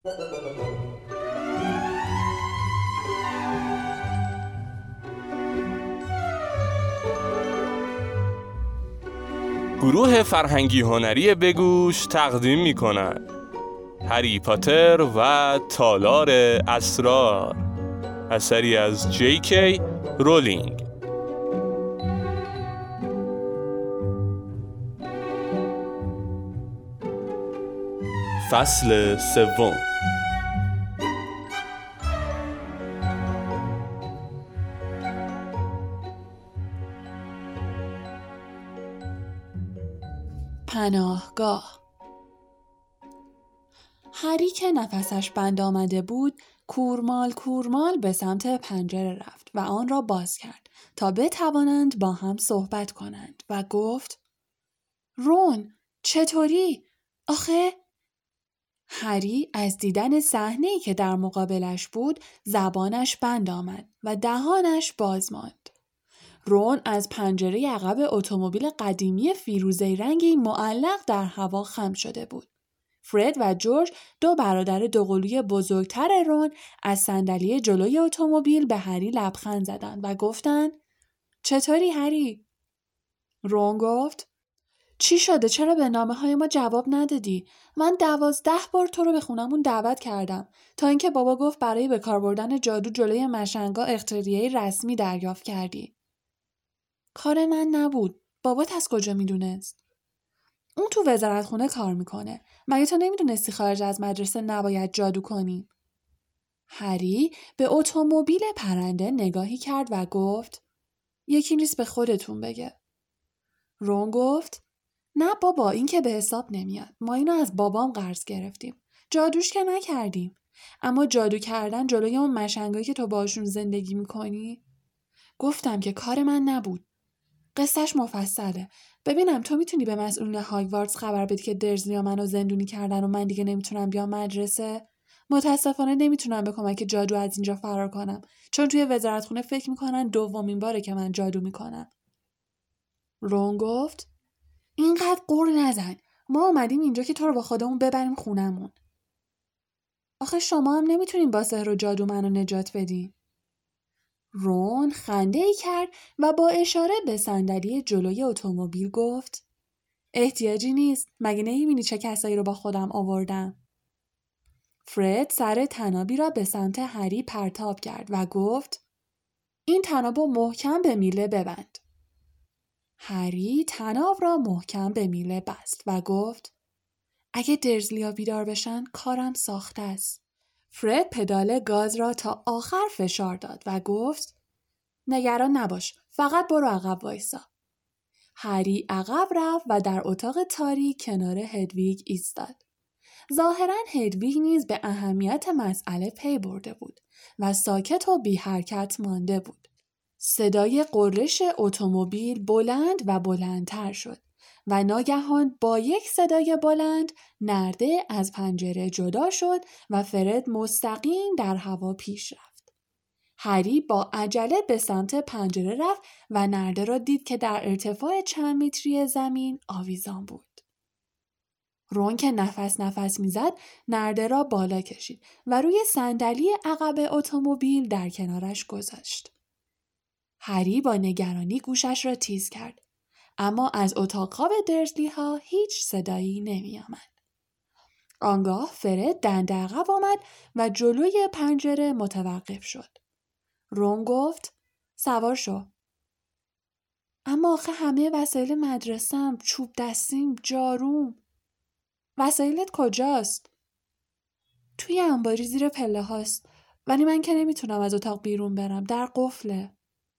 گروه فرهنگی هنری بگوش تقدیم می‌کند هری پاتر و تالار اسرار، اثری از جی.کی. رولینگ. فصل سوم. پناهگاه. هری که نفسش بند آمده بود کورمال به سمت پنجره رفت و آن را باز کرد تا بتوانند با هم صحبت کنند و گفت: رون، چطوری؟ آخه؟ هری از دیدن صحنه‌ای که در مقابلش بود زبانش بند آمد و دهانش باز ماند. رون از پنجره عقب اتومبیل قدیمی فیروزه‌ای رنگی معلق در هوا خم شده بود. فرد و جورج، دو برادر دوقلوی بزرگتر رون، از صندلی جلوی اتومبیل به هری لبخند زدند و گفتند: چطوری هری؟ رون گفت: چی شده؟ چرا به نامه‌های ما جواب ندادی؟ من 12 بار تو رو به خونمون دعوت کردم تا اینکه بابا گفت برای به کار بردن جادو جلوی مشنگا اختیاریه رسمی دریافت کردی. کار من نبود. بابات از کجا میدونست؟ اون تو وزارتخونه کار میکنه. مگه تو نمیدونستی خارج از مدرسه نباید جادو کنیم؟ هری به اتومبیل پرنده نگاهی کرد و گفت: یکی نیست به خودتون بگه. رون گفت: نه بابا، این که به حساب نمیاد. ما اینو از بابام قرض گرفتیم. جادوش که نکردیم. اما جادو کردن جلوی اون مشنگایی که تو باشون زندگی میکنی؟ گفتم که کار من نبود. قصهش مفصله. ببینم تو میتونی به مسئولین هاگوارتس خبر بدی که درزلیا منو زندونی کردن و من دیگه نمیتونم بیام مدرسه؟ متاسفانه نمیتونم به کمک جادو از اینجا فرار کنم، چون توی وزارتخونه فکر میکنن دومین باره که من جادو میکنم. رون گفت: اینقدر غر نزن. ما اومدیم اینجا که تو رو با خودمون ببریم خونمون. آخه شما هم نمیتونین با سحر و جادو منو نجات بدین. رون خنده‌ای کرد و با اشاره به صندلی جلوی اتومبیل گفت: احتیاجی نیست. مگه نمی‌بینی چه کسایی رو با خودم آوردم؟ فرد سر طنابی را به سمت هری پرتاب کرد و گفت: این طنابو محکم به میله ببند. هری طناب را محکم به میله بست و گفت: اگه درزلیا بیدار بشن کارم ساخته است. فرد پدال گاز را تا آخر فشار داد و گفت: نگران نباش، فقط برو عقب وایسا. هری عقب رفت و در اتاق تاریک کنار هدویگ ایستاد. ظاهراً هدویگ نیز به اهمیت مسئله پی برده بود و ساکت و بی حرکت مانده بود. صدای غرش اتومبیل بلند و بلندتر شد و ناگهان با یک صدای بلند نرده از پنجره جدا شد و فرد مستقیم در هوا پیش رفت. هری با عجله به سمت پنجره رفت و نرده را دید که در ارتفاع چند متری زمین آویزان بود. رون که نفس میزد نرده را بالا کشید و روی صندلی عقب اتومبیل در کنارش گذاشت. هری با نگرانی گوشش را تیز کرد، اما از اتاق خواب درزلی ها هیچ صدایی نمی آمد. آنگاه فرد دنده عقب آمد و جلوی پنجره متوقف شد. رون گفت: سوار شو. اما آخه همه وسایل مدرسه‌ام، چوب دستیم، جاروم. وسایلت کجاست؟ توی انباری زیر پله هاست، ولی من که نمیتونم از اتاق بیرون برم، در قفله.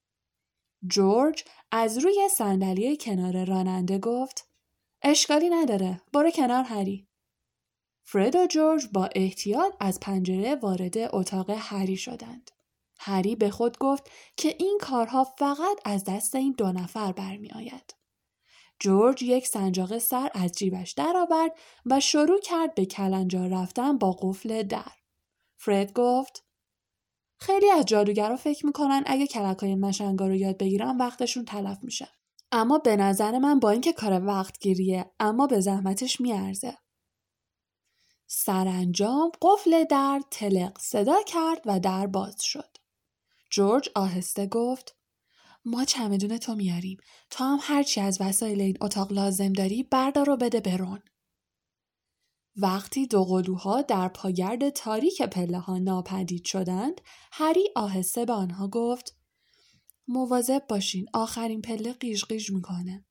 جورج از روی صندلی کنار راننده گفت: اشکالی نداره، برو کنار هری. فرد و جورج با احتیاط از پنجره وارد اتاق هری شدند. هری به خود گفت که این کارها فقط از دست این دو نفر برمی آید. جورج یک سنجاق سر از جیبش درآورد و شروع کرد به کلنجار رفتن با قفل در. فرد گفت: خیلی از جادوگرها فکر میکنن اگه کلکای مشنگا رو یاد بگیرن وقتشون تلف میشه. اما به نظر من با اینکه کار وقت گیریه اما به زحمتش میارزه. سرانجام قفل در تلق صدا کرد و در باز شد. جورج آهسته گفت ما چمدون تو میاریم. تو هم هرچی از وسایل این اتاق لازم داری بردار و بده به رون. وقتی دو قلوها در پاگرد تاریک پله ها ناپدید شدند، هری آهسته به آنها گفت مواظب باشین، آخرین پله قیش قیش میکنه.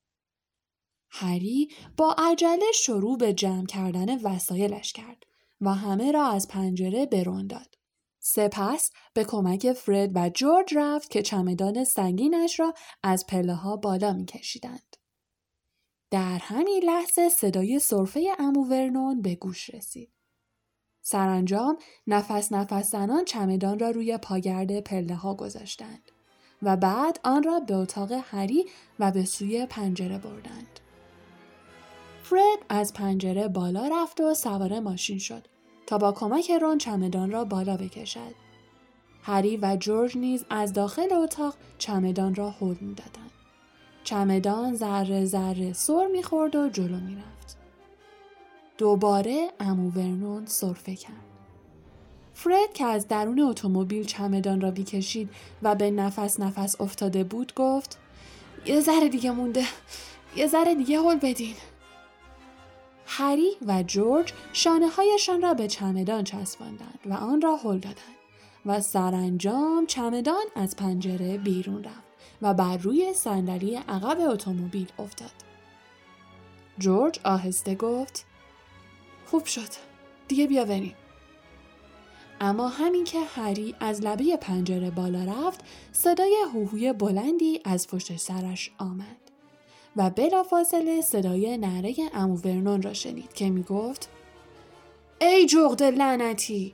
هری با عجله شروع به جمع کردن وسایلش کرد و همه را از پنجره به رون داد. سپس به کمک فرد و جورج رفت که چمدان سنگینش را از پله ها بالا می کشیدند. در همین لحظه صدای سرفه عمو ورنون به گوش رسید. سرانجام نفس زنان چمدان را روی پاگرد پله ها گذاشتند و بعد آن را به اتاق هری و به سوی پنجره بردند. فرد از پنجره بالا رفت و سوار ماشین شد تا با کمک رون چمدان را بالا بکشد. هری و جورج نیز از داخل اتاق چمدان را هل می‌دادند. چمدان ذره ذره سر می‌خورد و جلو می‌رفت. دوباره عمو ورنون سرفه کرد. فرد که از درون اتومبیل چمدان را بیکشید و به نفس افتاده بود گفت یه ذره دیگه مونده. یه ذره دیگه هل بدین. هری و جورج شانه‌هایشان را به چمدان چسباندند و آن را هل دادند و سرانجام چمدان از پنجره بیرون رفت و بر روی صندلی عقب اتومبیل افتاد. جورج آهسته گفت خوب شد. دیگه بیا بریم. اما همین که هری از لبه پنجره بالا رفت، صدای هوهوی بلندی از پشت سرش آمد و بلافاصله صدای نعره عمو ورنون را شنید که می گفت ای جغد لعنتی!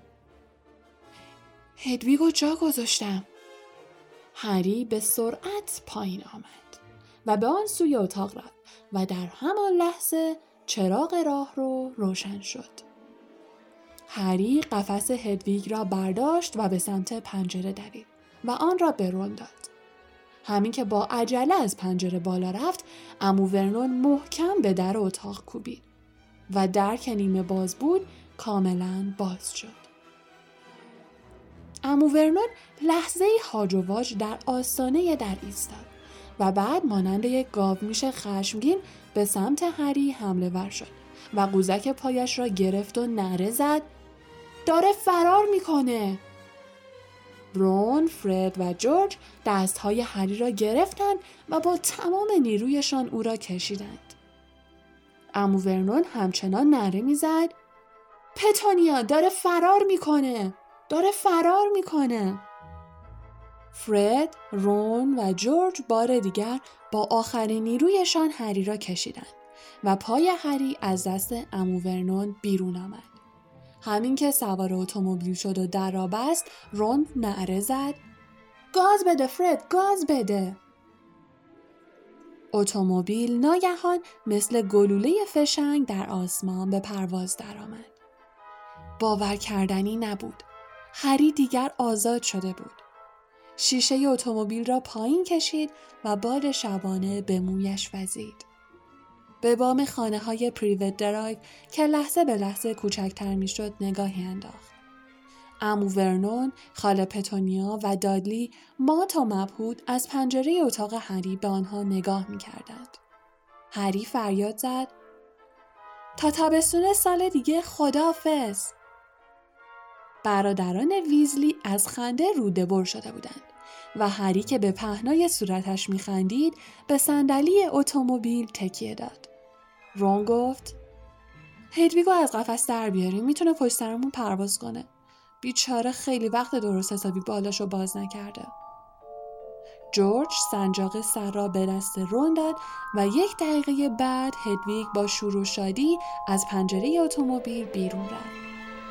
هدویگو جا گذاشتم. هری به سرعت پایین آمد و به آن سوی اتاق رفت و در همان لحظه چراغ راهرو روشن شد. هری قفس هدویگ را برداشت و به سمت پنجره دوید و آن را به رون داد. همین که با عجله از پنجره بالا رفت، عمو ورنون محکم به در اتاق کوبید و در که نیمه باز بود کاملا باز شد. عمو ورنون لحظه‌ای هاج و واج در آستانه در ایستاد و بعد مانند یک گاومیش خشمگین به سمت هری حمله ور شد و قوزک پایش را گرفت و نعره زد داره فرار میکنه. رون، فرد و جورج دستهای هری را گرفتند و با تمام نیرویشان او را کشیدند. عمو ورنون همچنان نعره میزد پتونیا داره فرار میکنه. داره فرار میکنه. فرد، رون و جورج بار دیگر با آخرین نیرویشان هری را کشیدند و پای هری از دست عمو ورنون بیرون آمد. همین که سوار اتومبیل شد و در را بست، رون نعره زد گاز بده فرد، گاز بده. اتومبیل ناگهان مثل گلوله فشنگ در آسمان به پرواز درآمد. باور کردنی نبود. هری دیگر آزاد شده بود. شیشه اتومبیل را پایین کشید و باد شبانه به مویش وزید. به بام خانه‌های پریوت درایو که لحظه به لحظه کوچکتر می‌شد نگاهی انداخت. عمو ورنون، خاله پتونیا و دادلی مات و مبهوت از پنجره اتاق هری به آنها نگاه می‌کردند. هری فریاد زد تا تابستون سال دیگه خداحافظ. برادران ویزلی از خنده روده بر شده بودند و هری که به پهنای صورتش می‌خندید به صندلی اتومبیل تکیه داد. رون گفت هدویگو از قفس در بیاریم، میتونه پشت سرمون پرواز کنه. بیچاره خیلی وقت درست حسابی بالاشو باز نکرده. جورج سنجاق سر را به دست رون داد و 1 دقیقه بعد هدویگ با شور و شادی از پنجره اتومبیل بیرون رفت.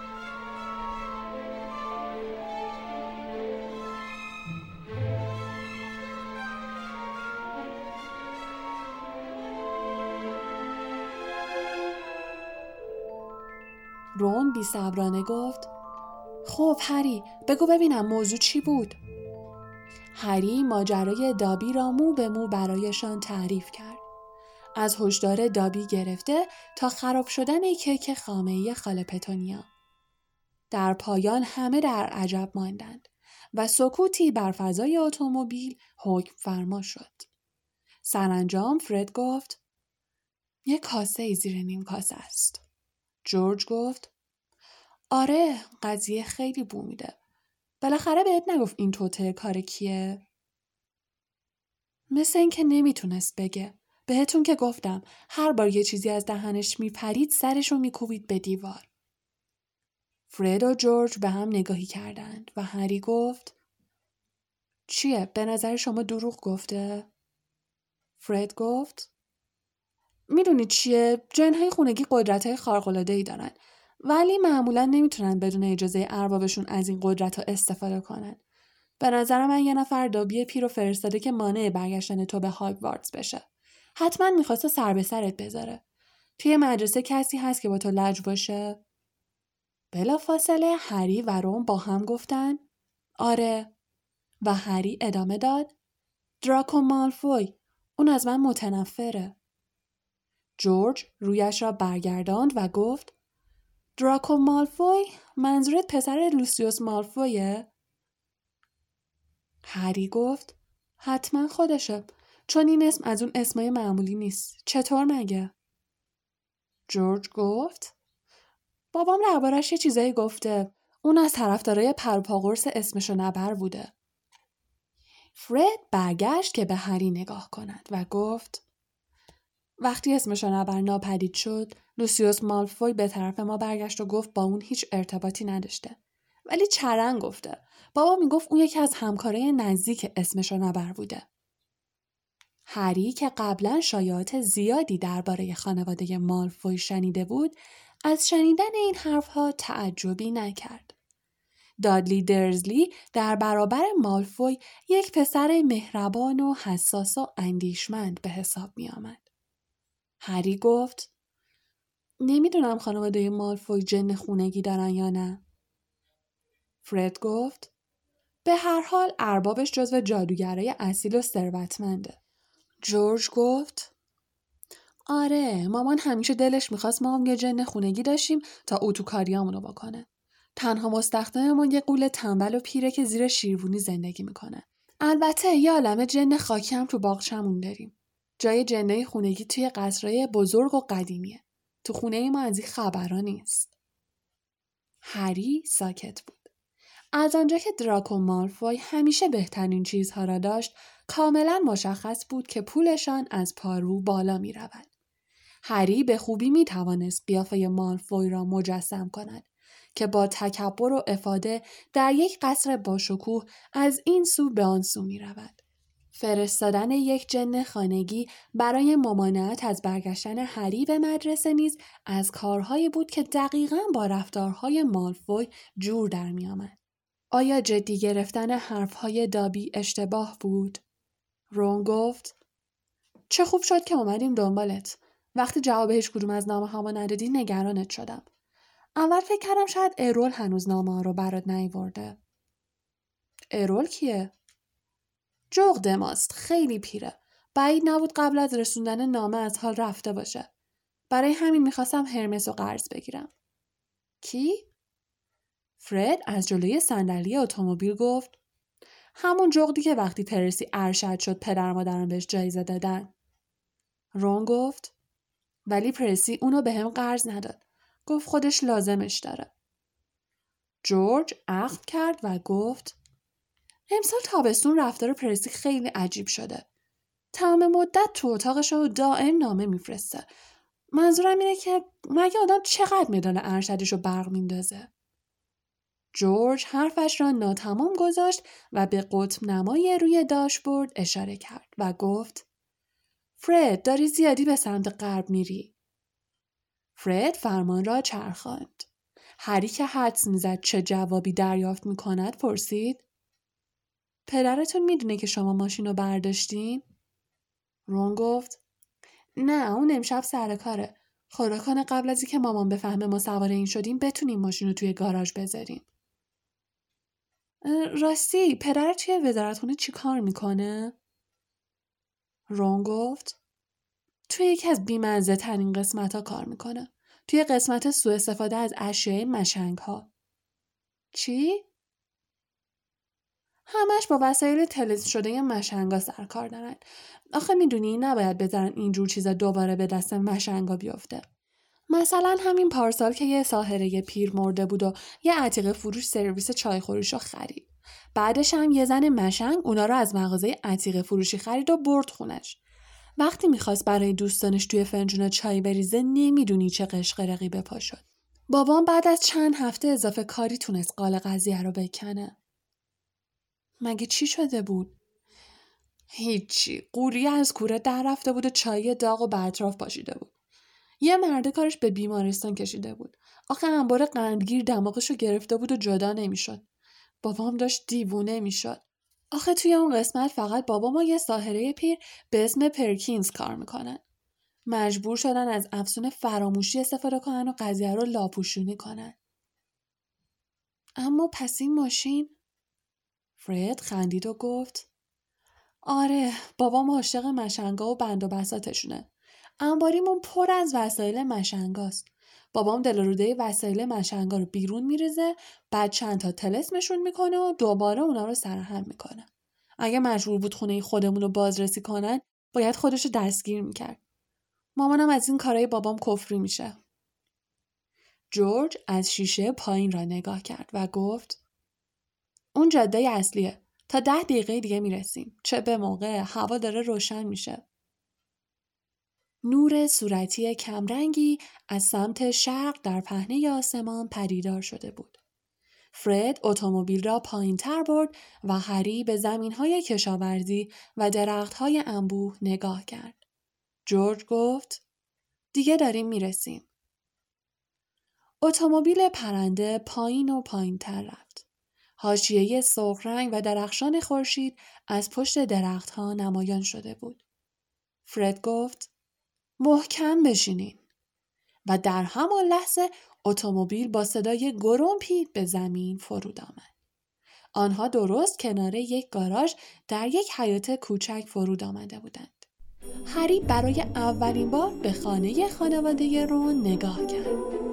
رون بی‌صبرانه گفت خب هری بگو ببینم موضوع چی بود؟ هری ماجرای دابی را مو به مو برایشان تعریف کرد. از هشدار دابی گرفته تا خراب شدن کیک خامه‌ای خاله پتونیا. در پایان همه در عجب ماندند و سکوتی بر فضای اتومبیل حکم فرما شد. سرانجام فرد گفت: یک کاسه زیر نیم کاسه است. جورج گفت: آره، قضیه خیلی بو میده. بالاخره بهت نگفت این توته کار کیه؟ مثل این که نمیتونست بگه. بهتون که گفتم هر بار یه چیزی از دهنش میپرید سرشو میکوبید به دیوار. فرد و جورج به هم نگاهی کردند و هری گفت: چیه؟ به نظر شما دروغ گفته؟ فرد گفت: میدونی چیه؟ جن‌های خونگی قدرت‌های خارق‌العاده‌ای دارن، ولی معمولاً نمیتونن بدون اجازه اربابشون از این قدرت‌ها استفاده کنن. به نظر من یه نفر دابی پیر رو فرستاده که مانع برگشتن تو به هاگوارتس بشه. حتما میخواسته سر به سرت بذاره. توی مدرسه کسی هست که با تو لج باشه؟ بلافاصله هری و رون با هم گفتن: آره. و هری ادامه داد: دراکو مالفوی، اون از من متنفره. جورج رویش را برگرداند و گفت: دراکو مالفوی؟ منظورت پسر لوسیوس مالفویه؟ هری گفت: حتما خودشه، چون این اسم از اون اسمای معمولی نیست. چطور مگه؟ جورج گفت: بابام دربارش یه چیزایی گفته. اون از طرفدارای پروپاگورس اسمشو نبر بوده. فرد برگشت که به هری نگاه کند و گفت: وقتی اسمشو نبر ناپدید شد، لوسیوس مالفوی به طرف ما برگشت و گفت با اون هیچ ارتباطی نداشته. ولی چرند گفته. بابا میگفت اون یکی از همکارای نزدیک اسمشو نبر بوده. هری که قبلا شایعات زیادی درباره خانواده مالفوی شنیده بود، از شنیدن این حرفها تعجبی نکرد. دادلی درزلی در برابر مالفوی یک پسر مهربان و حساس و اندیشمند به حساب می آمد. هری گفت: نمیدونم خانواده مالفوی جن خونگی دارن یا نه. فرد گفت: به هر حال اربابش جزو جادوگرای اصیل و ثروتمنده. جورج گفت: آره، مامان همیشه دلش میخواست ما هم یه جن خونگی داشتیم تا اتوکاریامونو بکنه. تنها مستخدممون یه غول تنبل و پیره که زیر شیروانی زندگی میکنه. البته یه عالمه جن خاکی هم تو باغچمون داریم. جای جنای خونگی توی قصرهای بزرگ و قدیمیه. تو خونه ما از این خبرها نیست. هری ساکت بود. از آنجا که دراکو مالفوی همیشه بهترین چیزها را داشت، کاملا مشخص بود که پولشان از پارو بالا می رود. هری به خوبی می توانست قیافه مالفوی را مجسم کند که با تکبر و افاده در یک قصر باشکوه از این سو به آن سو می رود. فرستادن یک جن خانگی برای ممانعت از برگشتن هری به مدرسه نیز از کارهایی بود که دقیقاً با رفتارهای مالفوی جور در می آمد. آیا جدی گرفتن حرفهای دابی اشتباه بود؟ رون گفت: چه خوب شد که اومدیم دنبالت. وقتی جواب هیچ کدوم از نامه هامو ندادی نگرانت شدم. اول فکر کردم شاید ارول هنوز نامه ها رو برات نیورده. ارول کیه؟ جغد ماست. خیلی پیره. بعید نبود قبل از رسوندن نامه از حال رفته باشه. برای همین میخواستم هرمس رو قرض بگیرم. کی؟ فرد از جلوی صندلی اتومبیل گفت: همون جغدی که وقتی پرسی ارشد شد پدر مادرم بهش جایزه دادن. رون گفت: ولی پرسی اونو به هم قرض نداد. گفت خودش لازمش داره. جورج عقد کرد و گفت: امسال تابستون رفتار پرسی خیلی عجیب شده. تمام مدت تو اتاقش رو دائم نامه میفرسته. منظورم اینه که مگه آدم چقدر میدانه ارشدش رو برق میندازه؟ جورج حرفش را ناتمام گذاشت و به قطب نمای روی داشبورد اشاره کرد و گفت: فرد، داری زیادی به سمت غرب میری. فرد فرمان را چرخاند. هری که حدس میزد چه جوابی دریافت میکند پرسید: پدرتون میدونه که شما ماشین رو برداشتین؟ رون گفت: نه، اون امشب سر کاره. خدا کنه قبل از اینکه مامان بفهمه ما سوار این شدیم بتونیم ماشین رو توی گاراژ بذاریم. راستی پدرت توی وزارتخونه چی کار میکنه؟ رون گفت: توی یکی از بی‌مزه ترین قسمت ها کار میکنه. توی قسمت سوء استفاده از اشیاء مشنگ ها. چی؟ همش با وسایل تلیس شده مشنگا سر کار دارن. آخه میدونی نباید بذارن اینجور چیزا دوباره به دست مشنگا بیفته. مثلا همین پارسال که یه ساحره پیر مرده بود و یه عتیقه فروش سرویس چای خوریشو خرید. بعدش هم یه زن مشنگ اونا رو از مغازه عتیقه فروشی خرید و برد خونش. وقتی میخواست برای دوستانش توی فنجون چای بریزه نمیدونی چه قشقرقی به پا شد. بابام بعد از چند هفته اضافه کاری تونست قال قضیه رو بکنه. مگه چی شده بود؟ هیچی. قوری از کوره در رفته بود و چای داغ و برطرف پاشیده بود. یه مرده کارش به بیمارستان کشیده بود. آخه انبار قندگیر دماغشو گرفته بود و جدا نمیشد. بابام داشت دیوونه میشد. آخه توی اون قسمت فقط بابام و یه ساحره پیر به اسم پرکینز کار میکنن. مجبور شدن از افسون فراموشی استفاده کنن و قضیه رو لاپوشونی کنن. اما پس این ماشین؟ فرد خندید و گفت آره، بابام عاشق مشنگا و بند و بساطشونه. انباریمون پر از وسایل مشنگاست. بابام دل و روده وسایل مشنگا رو بیرون میریزه، بعد چند تا طلسمشون میکنه و دوباره اونا رو سرهم میکنه. اگه مجبور بود خونه خودمون رو بازرسی کنن، باید خودشو دستگیر میکرد. مامانم از این کارهای بابام کفری میشه. جورج از شیشه پایین را نگاه کرد و گفت اون جاده اصلیه. تا 10 دقیقه دیگه میرسیم. چه به موقع، هوا داره روشن میشه. نور صورتی کمرنگی از سمت شرق در پهنه آسمان پدیدار شده بود. فرد اتومبیل را پایین تر برد و هری به زمینهای کشاورزی و درختهای انبوه نگاه کرد. جورج گفت دیگه داریم میرسیم. اتومبیل پرنده پایین و پایین تر رفت. حاشیه سرخ رنگ و درخشان خورشید از پشت درختها نمایان شده بود. فرد گفت محکم بشینین. و در همان لحظه اتومبیل با صدای گرمپی به زمین فرود آمد. آنها درست کنار یک گاراژ در یک حیاط کوچک فرود آمده بودند. هری برای اولین بار به خانه خانواده رون نگاه کرد.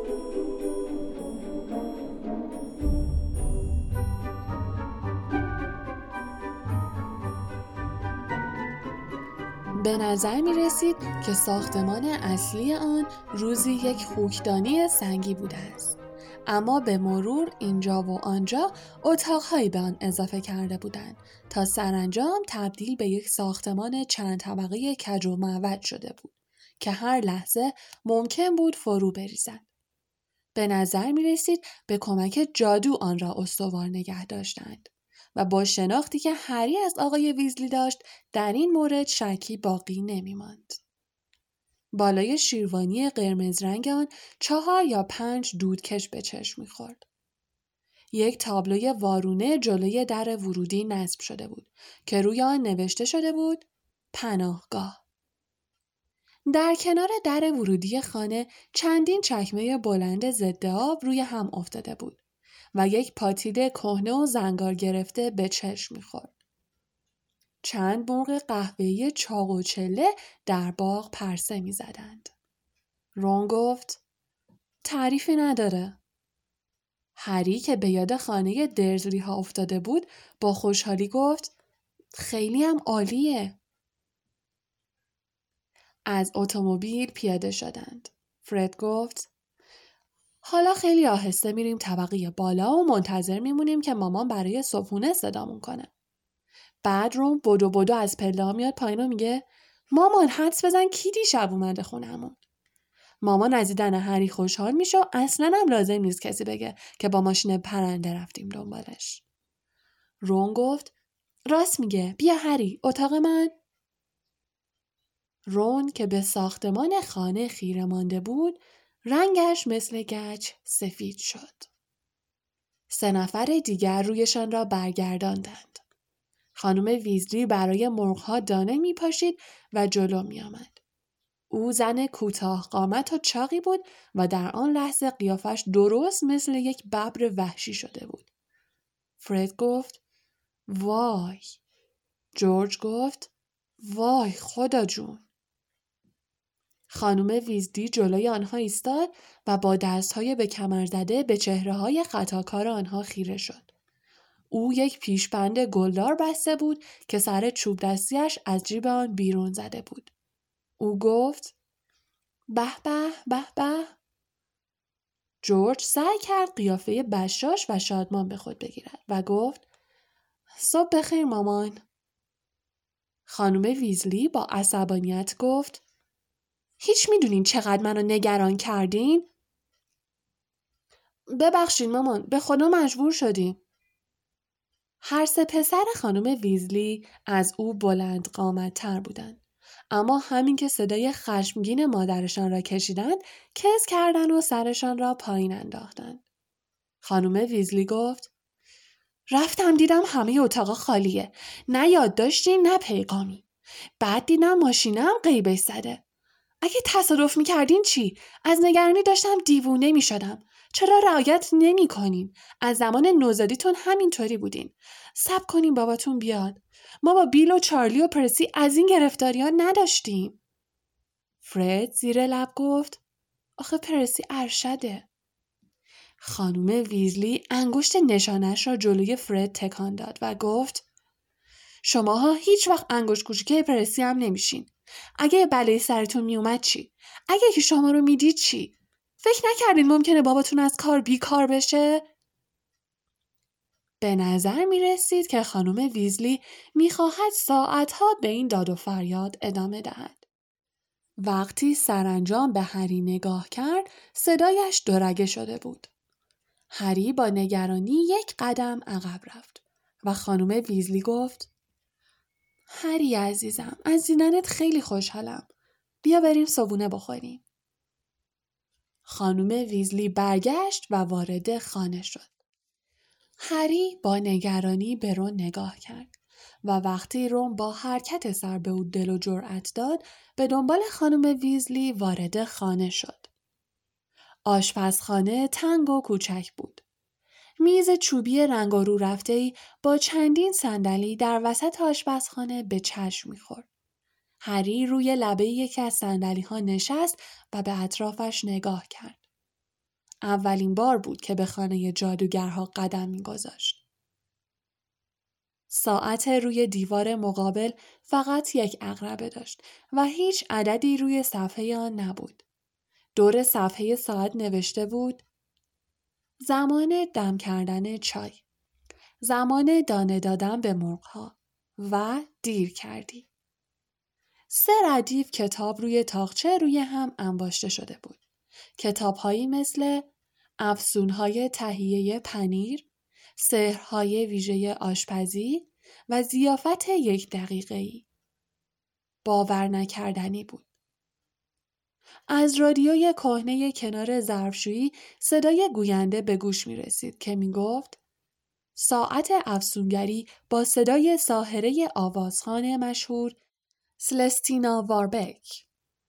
به نظر می رسید که ساختمان اصلی آن روزی یک خوکدانی سنگی بوده است. اما به مرور اینجا و آنجا اتاقهایی به آن اضافه کرده بودند تا سرانجام تبدیل به یک ساختمان چند طبقه کج و معوج شده بود که هر لحظه ممکن بود فرو بریزد. به نظر می رسید به کمک جادو آن را استوار نگه داشتند. و با شناختی که هری از آقای ویزلی داشت در این مورد شکی باقی نمی ماند. بالای شیروانی قرمز رنگ آن 4 یا 5 دودکش به چشم می خورد. یک تابلوی وارونه جلوی در ورودی نصب شده بود که روی آن نوشته شده بود پناهگاه. در کنار در ورودی خانه چندین چکمه بلند ضد آب روی هم افتاده بود و یک پاتیل کهنه و زنگار گرفته به چشم می‌خورد. چند مرغ قهوه‌ای چاق و چله در باغ پرسه می‌زدند. رون گفت تعریفی نداره. هری که به یاد خانه درزلی ها افتاده بود با خوشحالی گفت خیلی هم عالیه. از اتومبیل پیاده شدند. فرد گفت حالا خیلی آهسته میریم طبقه بالا و منتظر میمونیم که مامان برای صبحونه صدامون کنه. بعد رون بدو از پله میاد پایین و میگه مامان حدس بزن کی دیشب اومده خونمون. مامان از دیدن هری خوشحال میشه و اصلا هم لازم نیست کسی بگه که با ماشین پرنده رفتیم دنبالش. رون گفت راست میگه، بیا هری اتاق من. رون که به ساختمان خانه خیره مانده بود رنگش مثل گچ سفید شد. 3 نفر دیگر رویشان را برگرداندند. خانم ویزلی برای مرغ‌ها دانه می‌پاشید و جلو می‌آمد. او زن کوتاه قامت و چاقی بود و در آن لحظه قیافش درست مثل یک ببر وحشی شده بود. فرد گفت وای. جورج گفت وای خدا جون. خانم ویزلی جلوی آنها ایستاد و با دستهای به کمر زده به چهره‌های خطاکار آنها خیره شد. او یک پیشبند گلدار بسته بود که سر چوب دستیش از جیب آن بیرون زده بود. او گفت: به به به به. جورج سعی کرد قیافه بشاش و شادمان به خود بگیرد و گفت: صبح بخیر مامان. خانم ویزلی با عصبانیت گفت: هیچ میدونین چقدر منو نگران کردین؟ ببخشید مامان، به خدا مجبور شدیم. هر سه پسر خانم ویزلی از او بلند قامت تر بودند. اما همین که صدای خشمگین مادرشان را کشیدند، کز کردند و سرشان را پایین انداختند. خانم ویزلی گفت: رفتم دیدم همه اتاقا خالیه. نه یادداشتی نه پیغامی. بعد دیدم ماشینم غیبش زده. اگه تصادف میکردین چی؟ از نگرانی داشتم دیوونه میشدم. چرا رعایت نمی کنین؟ از زمان نوزادیتون همینطوری بودین. صبر کنین باباتون بیاد. ما با بیل و چارلی و پرسی از این گرفتاری ها نداشتیم. فرد زیر لب گفت: آخه پرسی ارشده. خانم ویزلی انگشت نشانش را جلوی فرد تکان داد و گفت: شماها هیچ وقت انگشت کوچیکه پرسی هم نمیشین. اگه بلای سرتون میومد چی؟ اگه که شما رو میدید چی؟ فکر نکردین ممکنه باباتون از کار بیکار بشه؟ به نظر می رسید که خانم ویزلی می خواهد ساعتها به این داد و فریاد ادامه دهد. وقتی سرانجام به هری نگاه کرد، صدایش دورگه شده بود. هری با نگرانی یک قدم عقب رفت و خانم ویزلی گفت: هری عزیزم، از دیدنت خیلی خوشحالم. بیا بریم صبحونه بخوریم. خانم ویزلی برگشت و وارد خانه شد. هری با نگرانی به رون نگاه کرد و وقتی رون با حرکت سر به او دل و جرأت داد، به دنبال خانم ویزلی وارد خانه شد. آشپزخانه تنگ و کوچک بود. میز چوبی رنگارو رفته‌ای با چندین صندلی در وسط آشپزخانه به چشم می‌خورد. هری روی لبه یکی از صندلی‌ها نشست و به اطرافش نگاه کرد. اولین بار بود که به خانه جادوگرها قدم می‌گذاشت. ساعت روی دیوار مقابل فقط یک عقربه داشت و هیچ عددی روی صفحه آن نبود. دور صفحه ساعت نوشته بود: زمان دم کردن چای، زمان دانه دادن به مرغ‌ها و دیر کردی. 3 ردیف کتاب روی تاقچه روی هم انباشته شده بود. کتاب‌هایی مثل افسون‌های تهیه پنیر، سحرهای ویژه آشپزی و ضیافت 1 دقیقه‌ای. باور نکردنی بود. از رادیوی کهنه کنار ظرفشویی صدای گوینده به گوش می رسید که می گفت: ساعت افسونگری با صدای ساحره آوازخوان مشهور سلستینا واربک.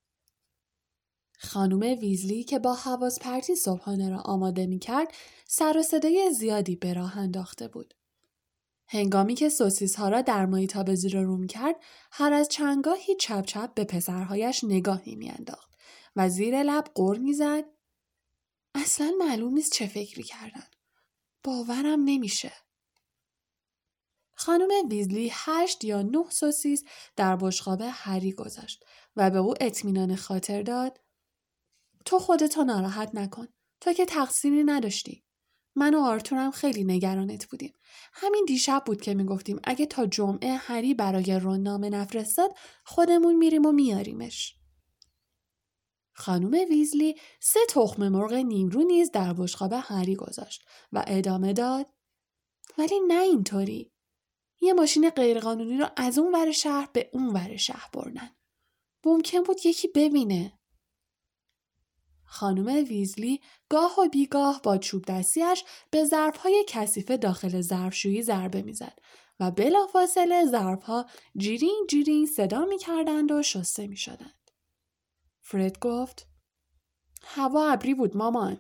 خانم ویزلی که با حواس پرتی صبحانه را آماده می کرد، سر و صدای زیادی به راه انداخته بود. هنگامی که سوسیس ها را در مایتابه زیر رو می کرد، هر از چندگاهی چپ چپ به پسرهایش نگاهی می انداخت و زیر لب غر می زد: اصلا معلوم نیست چه فکری کردن. باورم نمیشه. خانم ویزلی 8 یا 9 سوسیس در بشقاب هری گذاشت و به او اطمینان خاطر داد: تو خودتو ناراحت نکن. تو که تقصیری نداشتی. من و آرتورم خیلی نگرانت بودیم. همین دیشب بود که میگفتیم اگه تا جمعه هری برای رون نامه نفرستاد، خودمون میریم و میاریمش. خانم ویزلی 3 تخم مرغ نیمرو نیز در بشقاب هری گذاشت و ادامه داد: ولی نه اینطوری. یه ماشین غیرقانونی رو از اون ور شهر به اون ور شهر بردن. ممکن بود یکی ببینه. خانم ویزلی گاه و بیگاه با چوب دستیش به ظرف‌های کثیف داخل ظرفشویی ضربه می‌زد و بلافاصله ظرف‌ها جیرین جیرین صدا می‌کردند و شسته می‌شدند. فرد گفت: هوا ابری بود مامان.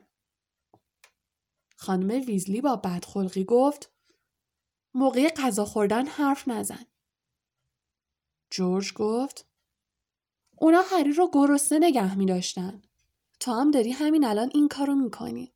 خانم ویزلی با بدخلقی گفت: موقع غذا خوردن حرف نزن. جورج گفت: اونا هری رو گرسنه نگه می داشتن. تو هم داری همین الان این کارو می کنی.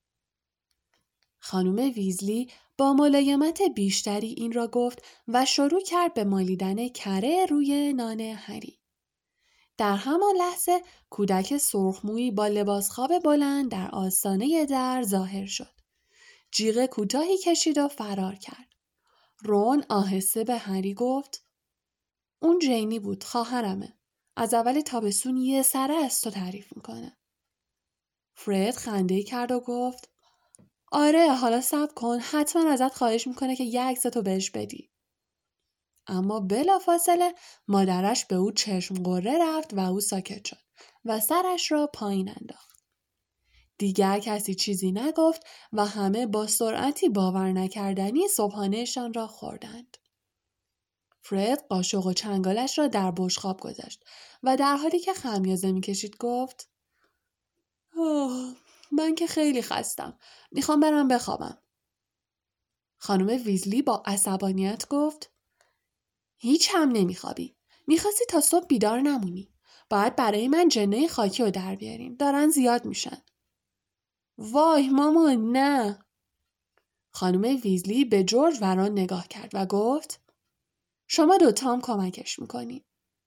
خانم ویزلی با ملایمت بیشتری این را گفت و شروع کرد به مالیدن کره روی نان هری. در همان لحظه کودک سرخمویی با لباس خواب بلند در آستانه در ظاهر شد. جیغ کوتاهی کشید و فرار کرد. رون آهسته به هری گفت اون جینی بود، خواهرمه. از اول تابستون یه سره از تو تعریف میکنه. فرد خنده کرد و گفت آره حالا صبر کن، حتما ازت خواهش میکنه که یه عکستو بهش بدی. اما بلافاصله مادرش به او چشم قره رفت و او ساکت شد و سرش را پایین انداخت. دیگر کسی چیزی نگفت و همه با سرعتی باور نکردنی صبحانهشان را خوردند. فرد قاشق و چنگالش را در بشقاب گذاشت و در حالی که خمیازه میکشید گفت من که خیلی خستم. میخوام برم بخوابم. خانم ویزلی با عصبانیت گفت هیچ هم نمیخوابی. میخواستی تا صبح بیدار نمونی. باید برای من جنه خاکی رو در بیارین. دارن زیاد میشن. وای مامان نه. خانم ویزلی به جورج و ران نگاه کرد و گفت شما دوتا هم کمکش میکنی.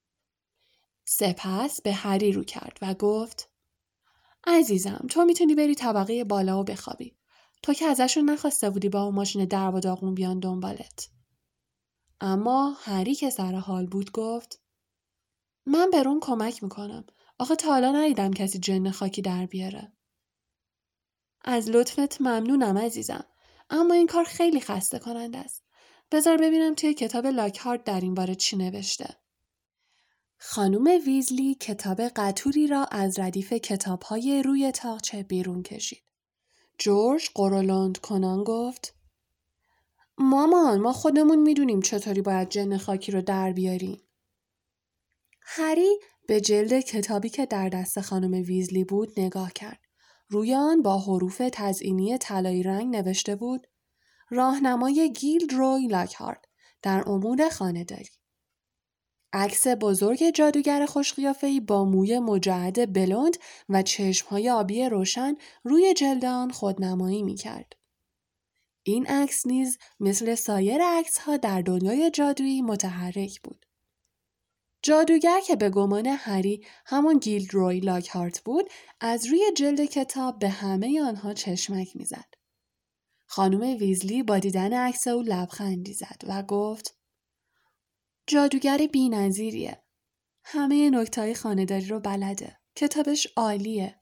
سپس به هری رو کرد و گفت عزیزم تو میتونی بری طبقه بالا و بخوابی. تو که ازشون نخواسته بودی با اون ماشین درب و داغون بیان دنبالت. اما هری که سر حال بود گفت من به رون کمک میکنم. آخه تا حالا ندیدم کسی جن خاکی در بیاره. از لطفت ممنونم عزیزم. اما این کار خیلی خسته کننده است. بذار ببینم توی کتاب لاکهارت در این باره چی نوشته. خانم ویزلی کتاب قطوری را از ردیف کتاب‌های روی تاقچه بیرون کشید. جورج قرولند کنان گفت مامان ما خودمون میدونیم چطوری باید جن خاکی رو در بیاریم. هری به جلد کتابی که در دست خانم ویزلی بود نگاه کرد. روی آن با حروف تزئینی طلایی رنگ نوشته بود راهنمای گیلدروی لاکهارت در امور خانه‌داری. عکس بزرگ جادوگر خوشقیافه‌ای با موی مجعد بلوند و چشم‌های آبی روشن روی جلد آن خودنمایی می‌کرد. این عکس نیز مثل سایر عکس‌ها در دنیای جادویی متحرک بود. جادوگر که به گمان هری همان گیلدروی لاکهارت بود، از روی جلد کتاب به همه آنها چشمک می‌زد. خانم ویزلی با دیدن عکس او لبخندی زد و گفت جادوگر بی‌نظیریه. همه نکته‌های خانه‌داری رو بلده. کتابش عالیه.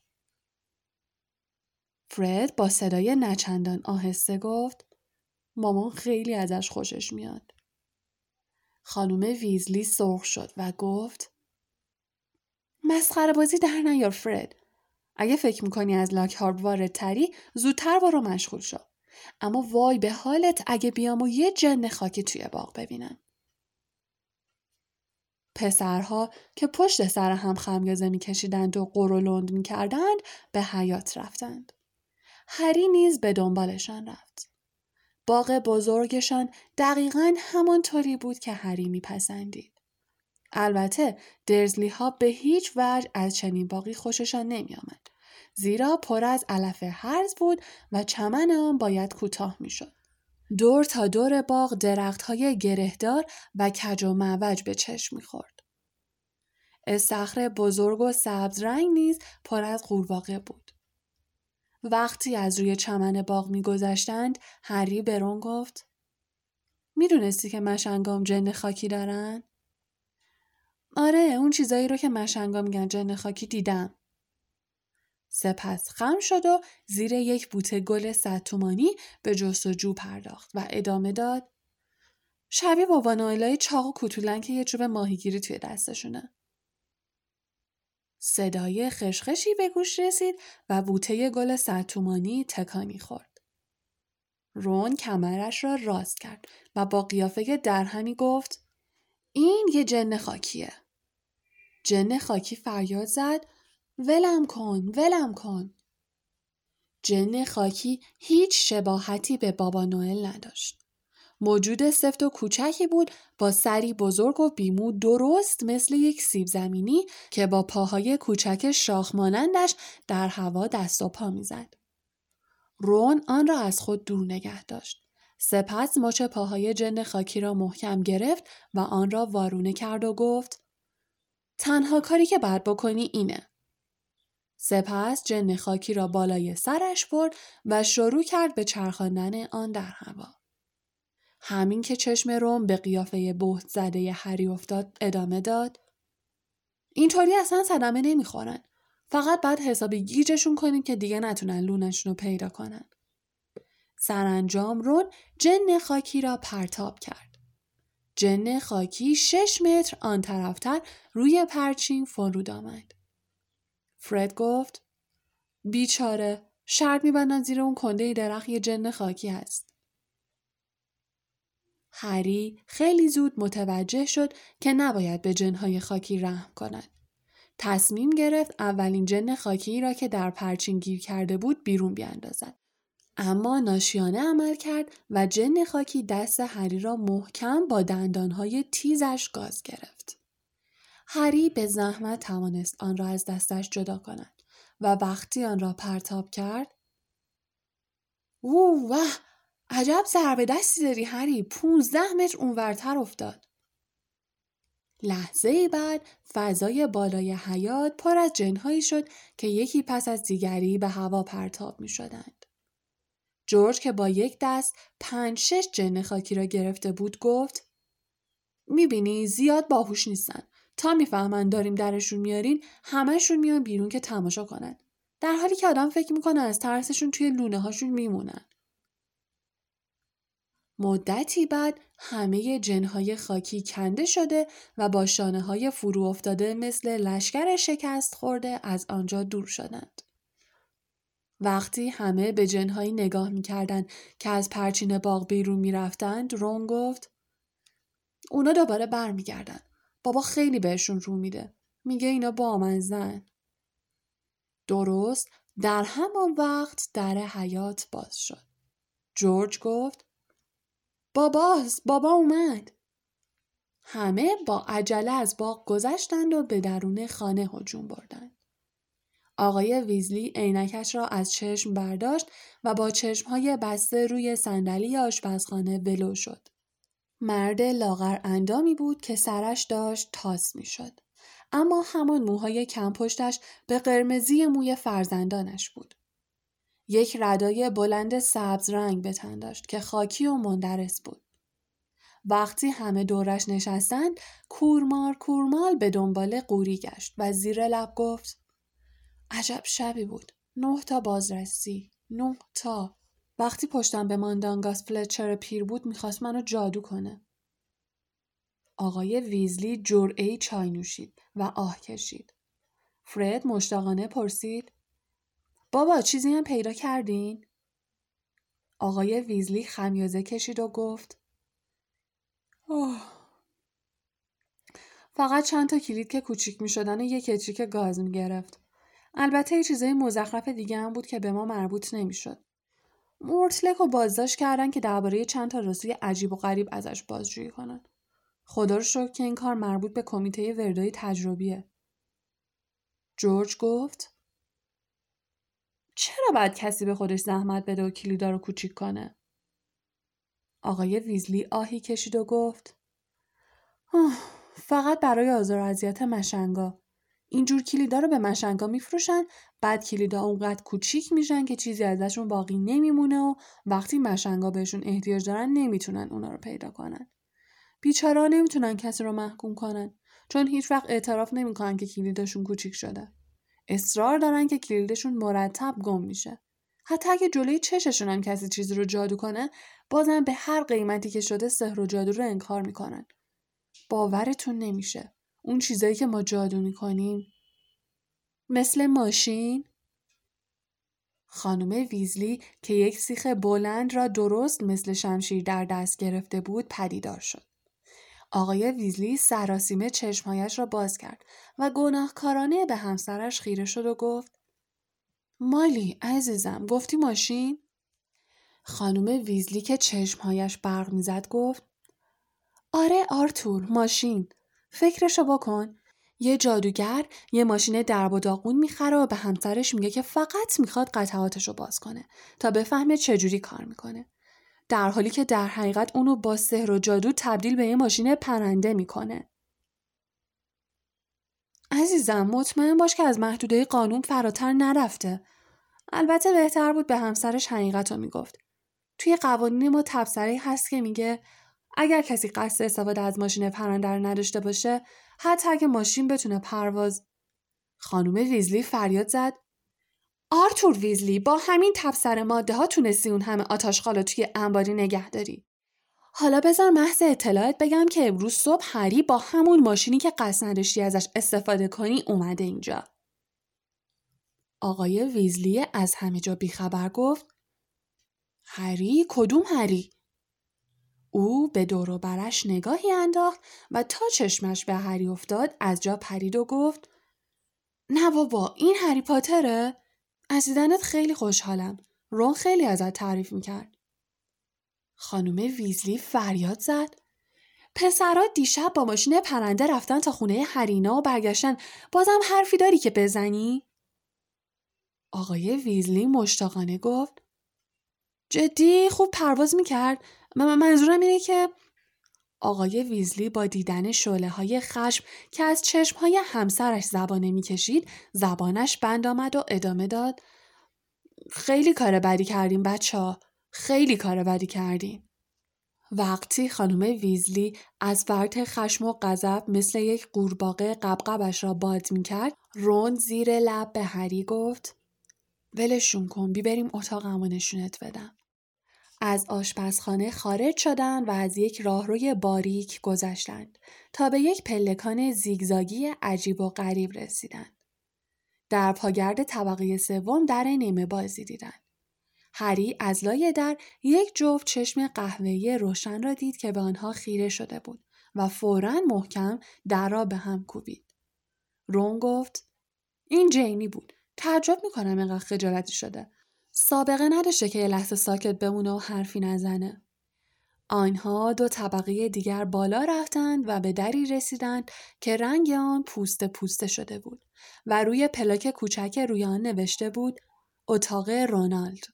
فرد با صدای نچندان آهسته گفت مامان خیلی ازش خوشش میاد. خانم ویزلی سرخ شد و گفت مسخره بازی در نیار فرد. اگه فکر میکنی از لاکهارت واردتری زودتر برو مشغول شو. اما وای به حالت اگه بیام و یه جن خاکی توی باغ ببینم. پسرها که پشت سر هم خمیازه میکشیدند و قرولند میکردند به حیاط رفتند. هری نیز به دنبالشان رفت. باغ بزرگشان دقیقاً همانطوری بود که هری میپسندید. البته درزلی ها به هیچ وجه از چنین باغی خوششان نمی آمد. زیرا پر از علف هرز بود و چمن آن باید کوتاه می شد. دور تا دور باغ درخت های گرهدار و کج و معوج به چشم می خورد. استخر بزرگ و سبز رنگ نیز پر از قورباغه بود. وقتی از روی چمن باغ می گذشتند، هری به رون گفت می دونستی که مشنگام جن خاکی دارن؟ آره اون چیزایی رو که مشنگا میگن جن خاکی دیدم. سپس خم شد و زیر یک بوته گل 100 تومانی به جستجو پرداخت و ادامه داد شبیه بابا نوئلای چاق و کوتولن که یه چوب ماهیگیری توی دستشونه. صدای خشخشی به گوش رسید و بوته گل 100 تومانی تکانی خورد. رون کمرش را راست کرد و با قیافه درهمی گفت این یه جن خاکیه. جن خاکی فریاد زد ولم کن ولم کن. جن خاکی هیچ شباهتی به بابا نوئل نداشت. موجود سفت و کوچکی بود با سری بزرگ و بیمو، درست مثل یک سیب زمینی که با پاهای کوچک شاخ مانندش در هوا دست و پا می‌زد. رون آن را از خود دور نگه داشت. سپس مچ پاهای جن خاکی را محکم گرفت و آن را وارونه کرد و گفت: تنها کاری که باید بکنی اینه. سپس جن خاکی را بالای سرش برد و شروع کرد به چرخاندن آن در هوا. همین که چشم رون به قیافه بهت زده هری افتاد ادامه داد: اینطوری اصلا صدمه نمیخورن. فقط باید حسابی گیجشون کنیم که دیگه نتونن لونشون رو پیدا کنن. سرانجام رون جن خاکی را پرتاب کرد. جن خاکی 6 متر آن طرفتر روی پرچین فرود آمد. فرد گفت: بیچاره، شرط می‌بندن زیر اون کنده درخت یه جن خاکی هست. هری خیلی زود متوجه شد که نباید به جن‌های خاکی رحم کند. تصمیم گرفت اولین جن خاکی را که در پرچین گیر کرده بود بیرون بیاندازد. اما ناشیانه عمل کرد و جن خاکی دست هری را محکم با دندانهای تیزش گاز گرفت. هری به زحمت توانست آن را از دستش جدا کند و وقتی آن را پرتاب کرد: واه، عجب ضربه دستی داری هری، 15 متر اونورتر افتاد. لحظه‌ای بعد فضای بالای حیاط پر از جن‌هایی شد که یکی پس از دیگری به هوا پرتاب می‌شدند. جورج که با یک دست 5-6 جن خاکی را گرفته بود گفت: می‌بینی زیاد باهوش نیستن. تا میفهمن داریم درشون میارین همه‌شون میان بیرون که تماشا کنن. در حالی که آدم فکر میکنه از ترسشون توی لونه هاشون میمونن. مدتی بعد همه جنهای خاکی کنده شده و با شانه های فرو افتاده مثل لشکر شکست خورده از آنجا دور شدند. وقتی همه به جنهایی نگاه میکردند که از پرچین باغ بیرون میرفتند، رون گفت: اونا دوباره برمیگردن. بابا خیلی بهشون رو میده. میگه اینا بامزه‌ان. درست در همان وقت در حیاط باز شد. جورج گفت: بابا اومد. همه با عجله از باغ گذشتند و به درون خانه هجوم بردند. آقای ویزلی عینکش را از چشم برداشت و با چشمهای بسته روی صندلی آشپزخانه ولو شد. مرد لاغر اندامی بود که سرش داشت تاس می شد. اما همان موهای کم پشتش به قرمزی موی فرزندانش بود. یک ردای بلند سبز رنگ به تن داشت که خاکی و مندرس بود. وقتی همه دورش نشستند، کورمال به دنبال قوری گشت و زیر لب گفت: عجب شبی بود. 9 تا بازرسی. 9 تا. وقتی پشتم به ماندانگاس فلچر پیر بود میخواست منو جادو کنه. آقای ویزلی جرعه‌ای چای نوشید و آه کشید. فرد مشتاقانه پرسید: بابا چیزی هم پیدا کردین؟ آقای ویزلی خمیازه کشید و گفت: فقط چند تا کلید که کوچیک می شدن و یک کتری که گاز می گرفت. البته یه چیزای مزخرف دیگه هم بود که به ما مربوط نمی شد. مورتلک رو بازداشت کردن که درباره چند تا رسوی عجیب و غریب ازش بازجویی کنن. خدا رو شکر که این کار مربوط به کمیته وردای تجربیه. جورج گفت: چرا باید کسی به خودش زحمت بده و کلیدا رو کوچیک کنه؟ آقای ویزلی آهی کشید و گفت: فقط برای آزار و اذیت مشنگا. اینجور کلیدا رو به مشنگا میفروشن، بعد کلیدا اونقدر کوچیک میشن که چیزی ازشون باقی نمیمونه و وقتی مشنگا بهشون احتیاج دارن نمیتونن اونا رو پیدا کنن. بیچاره‌ها نمیتونن کسی رو محکوم کنن چون هیچ وقت اعتراف نمیکنن که کلیدشون کوچیک شده. اصرار دارن که کلیدشون مرتب گم میشه. حتی اگه جلوی چششون هم کسی چیزی رو جادو کنه، بازم به هر قیمتی که شده سحر و جادو رو انکار میکنن. باورتون نمیشه. اون چیزایی که ما جادو میکنیم مثل ماشین. خانم ویزلی که یک سیخ بلند را درست مثل شمشیر در دست گرفته بود پدیدار شد. آقای ویزلی سراسیمه چشمهایش را باز کرد و گناهکارانه به همسرش خیره شد و گفت: مالی عزیزم، گفتی ماشین؟ خانم ویزلی که چشمهایش برق میزد گفت آره آرتور، ماشین. فکرشو بکن. یه جادوگر یه ماشین درب و داغون میخره و به همسرش میگه که فقط میخواد قطعاتشو باز کنه تا بفهمه چجوری کار میکنه. در حالی که در حقیقت اونو با سحر و جادو تبدیل به یه ماشین پرنده میکنه. عزیزم مطمئن باش که از محدوده قانون فراتر نرفته. البته بهتر بود به همسرش حقیقتو میگفت. توی قوانین ما تبصره‌ای هست که میگه اگر کسی قصد استفاده از ماشین پرنده رو نداشته باشه، حتی اگه ماشین بتونه پرواز. خانم ویزلی فریاد زد آرتور ویزلی، با همین تبصره ماده ها تونستی اون همه آتشغال رو توی انباری نگه داری. حالا بذار محض اطلاعت بگم که امروز صبح هری با همون ماشینی که قصد نداشتی ازش استفاده کنی اومده اینجا. آقای ویزلی از همه جا بیخبر گفت هری؟ کدوم هری؟ او به دور و برش نگاهی انداخت و تا چشمش به هری افتاد از جا پرید و گفت نه بابا، این هری پاتره؟ از دیدنت خیلی خوشحالم. رون خیلی ازت تعریف میکرد. خانم ویزلی فریاد زد پسرا دیشب با ماشین پرنده رفتن تا خونه هرینا و برگشتن. بازم حرفی داری که بزنی؟ آقای ویزلی مشتاقانه گفت جدی خوب پرواز میکرد؟ منظورم اینه که آقای ویزلی با دیدن شعله‌های خشم که از چشم‌های همسرش زبانه می‌کشید، زبانش بند آمد و ادامه داد خیلی کار بدی کردیم بچه‌ها، خیلی کار بدی کردیم. وقتی خانم ویزلی از فرط خشم و غضب مثل یک قورباغه قبقبش را باد می‌کرد، رون زیر لب به هری گفت ولشون کن، بریم اتاقمو نشونت بدم. از آشپزخانه خارج شدند و از یک راهروی باریک گذشتند تا به یک پلکان زیگزاگی عجیب و غریب رسیدند. در پاگرد طبقه سوم در نیمه بازی دیدند. هری از لای در یک جفت چشم قهوه‌ای روشن را دید که به آنها خیره شده بود و فوراً محکم در را به هم کوبید. رون گفت این جینی بود. تعجب میکنم اینقدر خجالتی شده. سابقه نداشته که یه لحظه ساکت بمونه و حرفی نزنه. آنها 2 طبقه دیگر بالا رفتند و به دری رسیدند که رنگ آن پوسته پوسته شده بود و روی پلاک کوچک روی آن نوشته بود اتاق رونالد.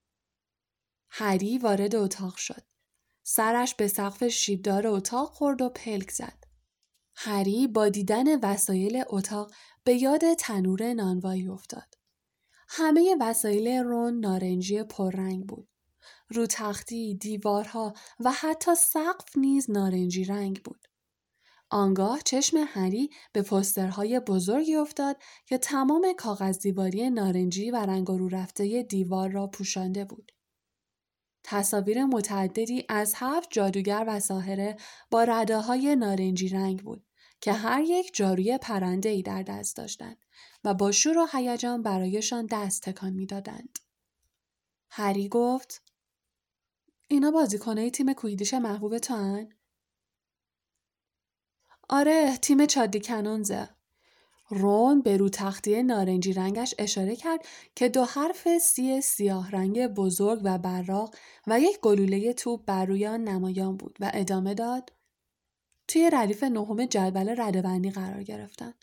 هری وارد اتاق شد. سرش به سقف شیبدار اتاق خورد و پلک زد. هری با دیدن وسایل اتاق به یاد تنور نانوایی افتاد. همه وسایل رون نارنجی پررنگ بود. رو تختی، دیوارها و حتی سقف نیز نارنجی رنگ بود. آنگاه چشم هری به پوسترهای بزرگی افتاد که تمام کاغذ دیواری نارنجی و رنگ رو رفته دیوار را پوشانده بود. تصاویر متعددی از 7 جادوگر و ساحره با رداهای نارنجی رنگ بود که هر یک جاروی پرنده‌ای در دست داشتند و با شور و هیجان برایشان دست تکان می‌دادند. هری گفت اینا بازیکنای تیم کویدیش محبوب تو هن؟ آره، تیم چادی کنونزه. رون به رو تختی نارنجی رنگش اشاره کرد که 2 حرف سی سیاه رنگ بزرگ و براق و یک گلوله توپ بر روی آن نمایان بود و ادامه داد توی ردیف 9 جدول رده‌بندی قرار گرفتند.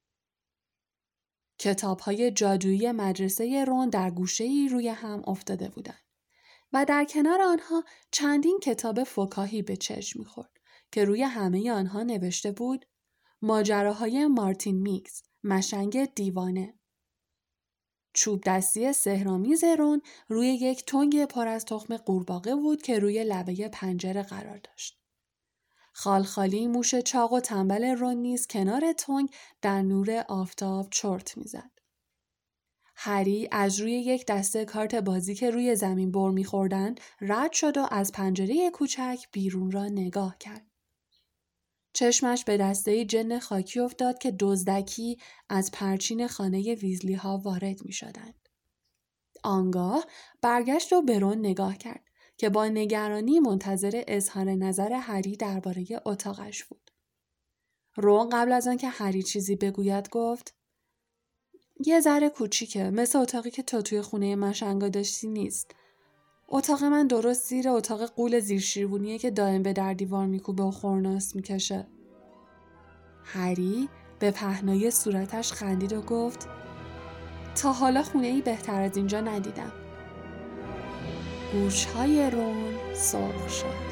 کتاب‌های جادویی مدرسه رون در گوشه‌ای روی هم افتاده بودند و در کنار آنها چندین کتاب فکاهی به چشم می‌خورد که روی همه آنها نوشته بود ماجراهای مارتین میکس، مشنگ دیوانه. چوب دستی سحرآمیز رون روی یک تنگ پر از تخم قورباغه بود که روی لبه پنجره قرار داشت. خالخالی موش چاق و تنبل رون نیز کنار تنگ در نور آفتاب چرت می‌زد. هری از روی یک دسته کارت بازی که روی زمین بر می‌خوردند رد شد و از پنجره کوچک بیرون را نگاه کرد. چشمش به دسته جن خاکی افتاد که دزدکی از پرچین خانه ویزلی ها وارد می شدند. آنگاه برگشت و به رون نگاه کرد که با نگرانی منتظر اظهار نظر هری درباره اتاقش بود. رون قبل از آن که هری چیزی بگوید گفت یه ذره کوچیکه، مثل اتاقی که تو توی خونه مشنگا داشتی نیست. اتاق من درست زیر اتاق غول زیر شیروونیه که دائم به در دیوار میکوبه و خورناس میکشه. هری به پهنای صورتش خندید و گفت تا حالا خونه‌ای بهتر از اینجا ندیدم. گوشهای رون سرخ شد.